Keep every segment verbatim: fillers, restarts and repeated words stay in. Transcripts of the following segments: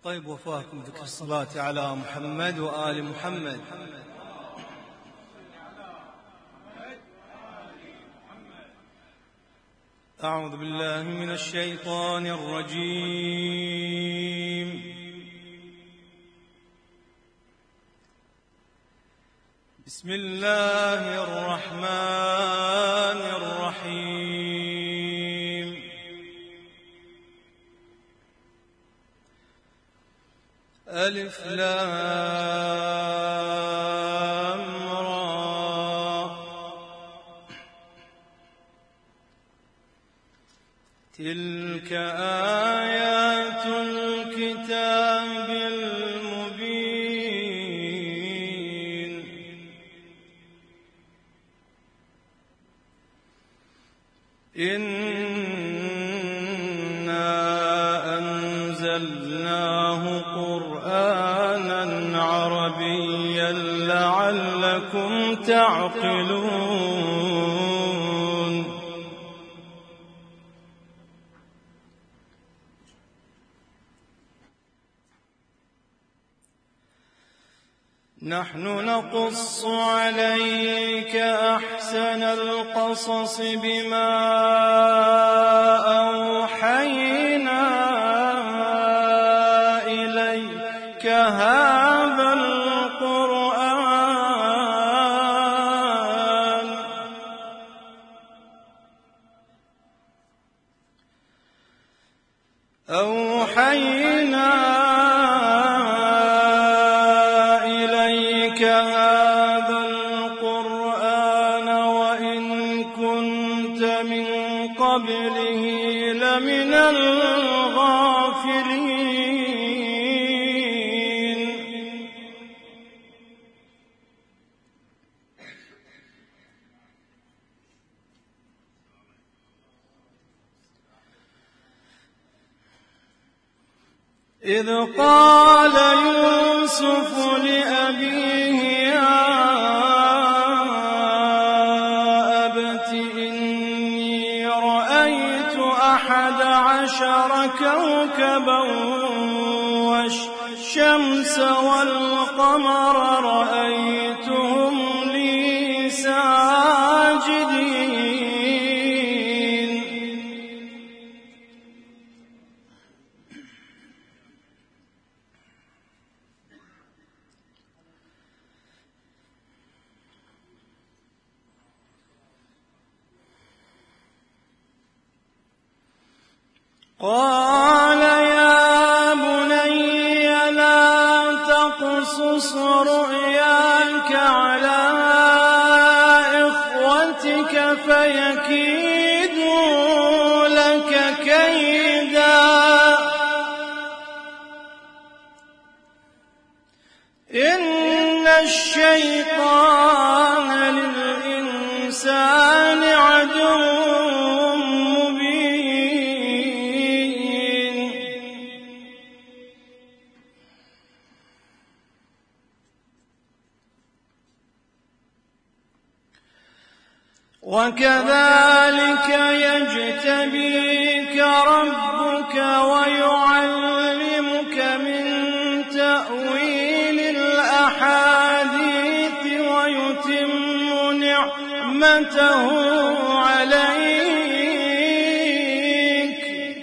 طيب وفاكم ذكر الصلاة على محمد وآل محمد. أعوذ بالله من الشيطان الرجيم. بسم الله الرحمن الرحيم. ألف لام را تلك آيات الكتاب المبين. إنا أنزلناه قرآنا عربيا لعلكم تعقلون. نحن نقص عليك أحسن القصص بما أوحينا إليك هذا القرآن أوحينا هذا القرآن وإن كنت من قبله لمن الغافلين. إذ قال يوسف لأبيه يا أبت إني رأيت أحد عشر كوكبا والشمس والقمر رأيتهم لي ساجدين. قال يا بني لا تقصص رؤياك على إخوتك فيكيدوا لك كيدا إن الشيطان للإنسان عدو وكذلك يجتبيك ربك ويعلمك من تأويل الأحاديث ويتم نعمته عليك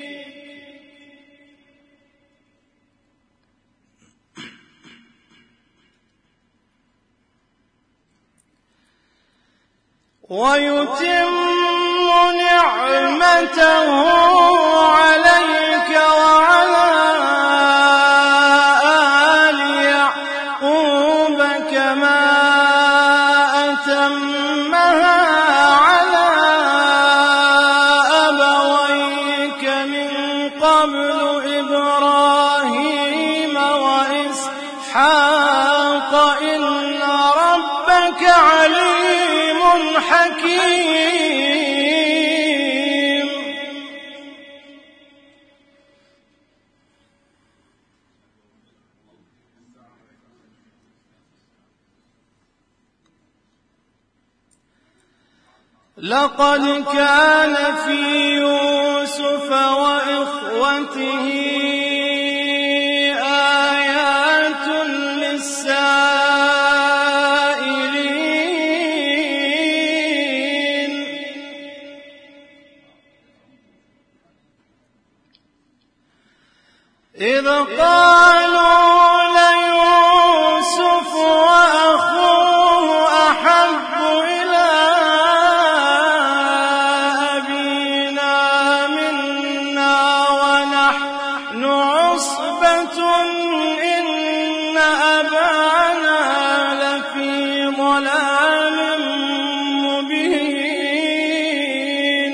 ويتم نعمته عليك وعلى آل يعقوب كما أتمها على أبويك من قبل إبراهيم وإسحاق إن ربك عليم حكيم. لقد كان في يوسف وإخوته إذ قالوا ليوسف وأخوه أحب إلى أبينا منا ونحن عصبة إن أبانا لفي ضلال مبين.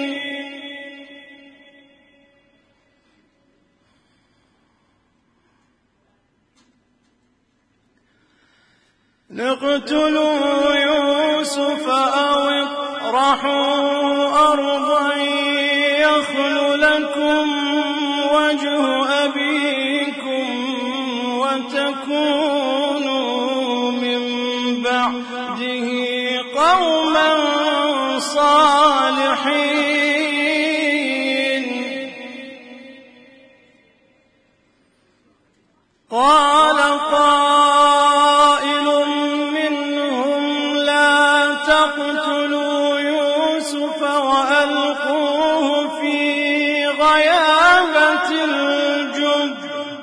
اقتلوا يوسف أو اطرحوا أرضا يخل لكم وجه أبيكم وتكونوا من بعده قوما صالحين. قال قائل منهم لا تقتلوا يوسف وألقوه في غيابة الجب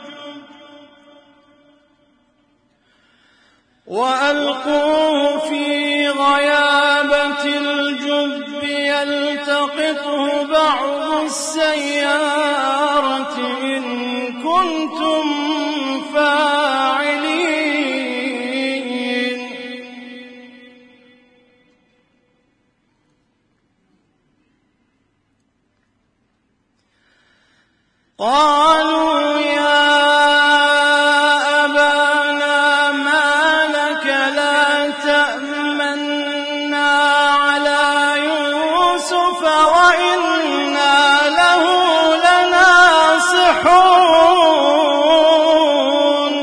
وألقوه في غيابة الجب يلتقطه بعض السيارة إن كنتم فاعلين. قالوا يا أبانا ما لك لا تأمنا على يوسف وإنا له لناصحون.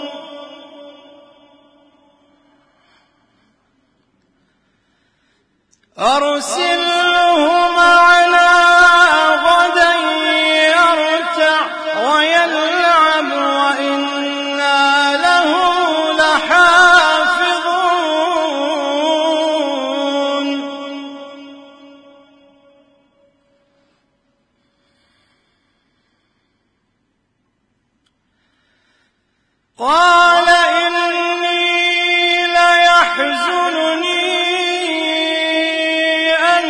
أرسله معنا غدا يرتع ويلعب وإنا له لحافظون. قال إني ليحزنني أن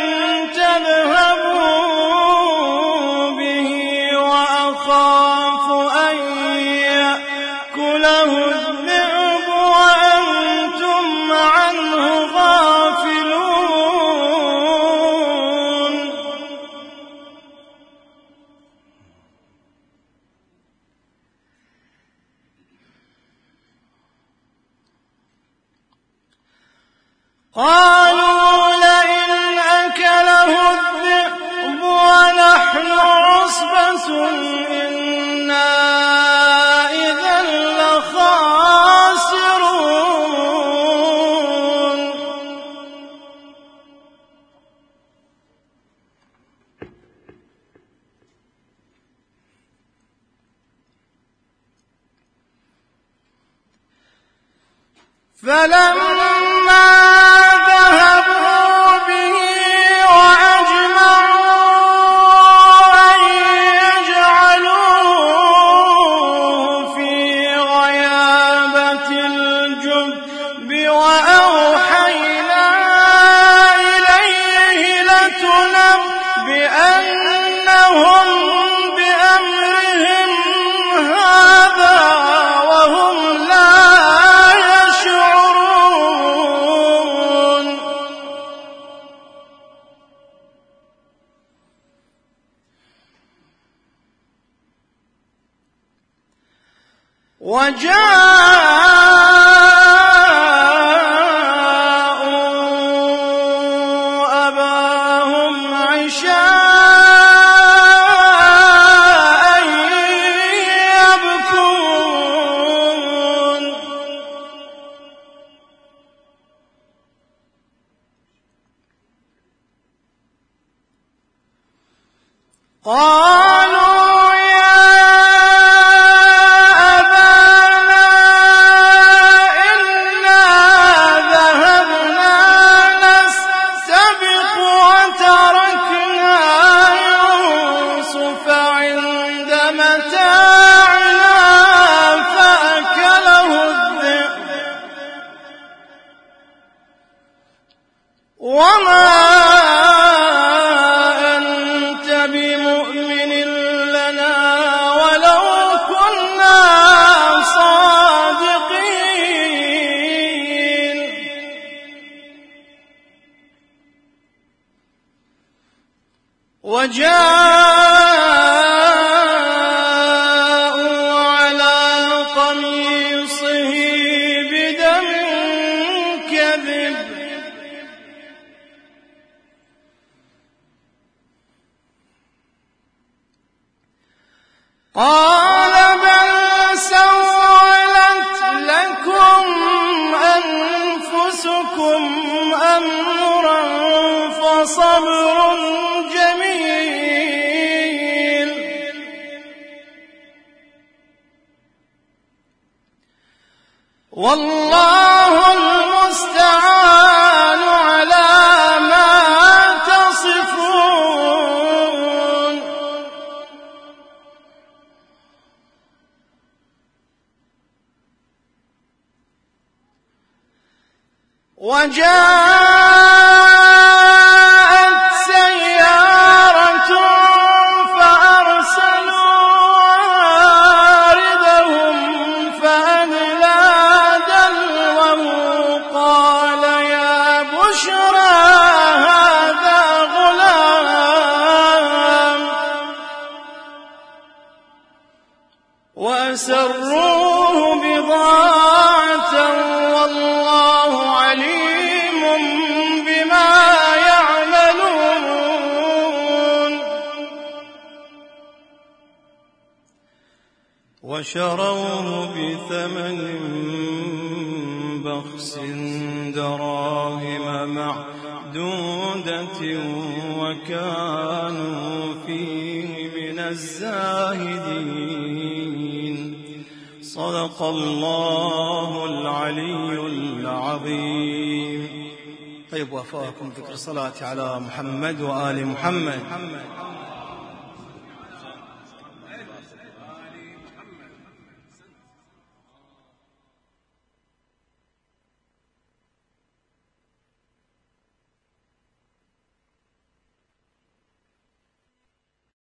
تذهبوا به وأخاف أن يأكله الذئب وأنتم عنه غافلون. قالوا لئن أكله الذئب ونحن عصبة إنا إذا لخاسرون. فلما ذهبوا به وأجمعوا أن يجعلوه في غيابة الجب وأوحينا إليه لتنبئنهم بأمرهم هذا وهم لا يشعرون. وجاءوا أباهم عشاء يبكون. قالوا يا أبانا إنا ذهبنا نستبق وتركنا يوسف عند متاعنا وجاءوا على قميصه بدم كذب قال بل سولت لكم أنفسكم أمرا فصبر جميل والله المستعان على ما تصفون وجاءت سيارة فأرسلوا واردهم فأدلى دلوه قال يا بشرى هذا غلام وأسروه بضاعة والله عليم بما يعملون وشروه بثمن بخس دراهم معدودة وكانوا فيه من الزاهدين صدق الله العلي العظيم. طيب وفاكم ذكر الصلاة على محمد وآل محمد.